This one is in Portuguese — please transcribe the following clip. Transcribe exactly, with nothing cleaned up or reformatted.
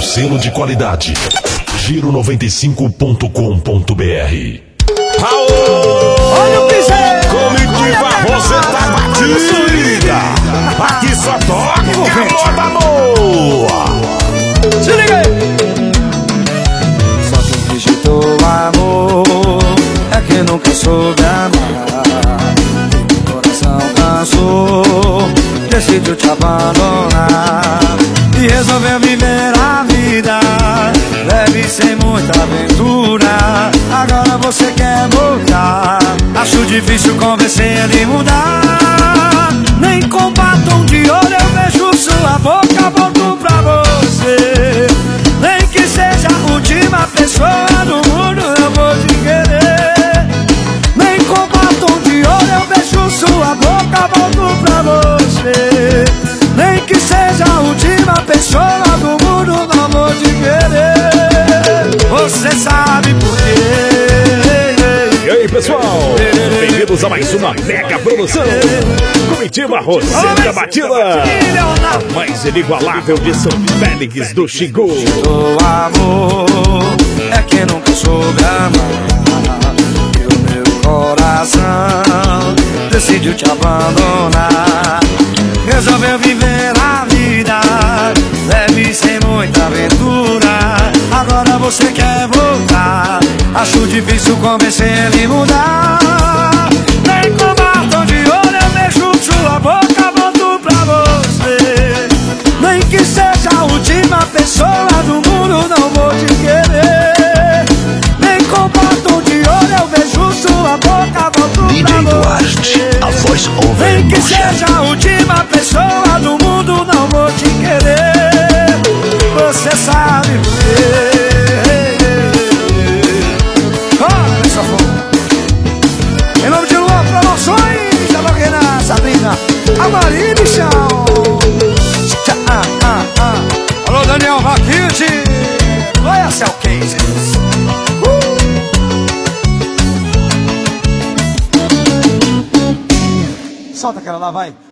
selo de qualidade. Giro noventa e cinco ponto com ponto br. Olha o piseiro! Comitiva, você tá batida! Aqui só toca a moda boa! Se liga aí! Só quem rejeitou o amor é quem nunca soube amar. O coração cansou, decidiu te abandonar e resolveu viver a vida leve, sem muita aventura. Agora você quer voltar. Acho difícil convencer ele a mudar. Nem com batom de ouro eu vejo sua boca, volto pra você. Nem que seja a última pessoa do mundo, eu vou te querer. Nem com batom de ouro eu vejo sua boca, volto pra você. Nem que seja a última pessoa do mundo, não vou te querer. Você sabe por quê. E aí, pessoal? Bem-vindos a mais uma mega produção. Comitiva Roseta Batida, a mais inigualável de São Félix do Xingu. O amor é quem nunca soube amar. E o meu coração decidiu te abandonar. Resolveu viver a vida leve, sem muita aventura. Agora você quer voltar. Acho difícil convencer ele a mudar. Nem com batom de ouro eu beijo sua boca, volto pra você. Nem que seja a última pessoa do mundo, não vou te querer. Nem com batom de ouro eu beijo sua boca, volto D J pra Duarte, você. a voz over Nem que emotion. seja a última pessoa do mundo, não vou te querer. Você sabe por quê. Olha essa foto. Em nome de Luan Promoções, a Morena, Sabrina, a Maria e Michão. Ah, ah, ah. Alô, Daniel Vaquite. Olha, Cell Cases. Uh! Solta aquela lá, vai.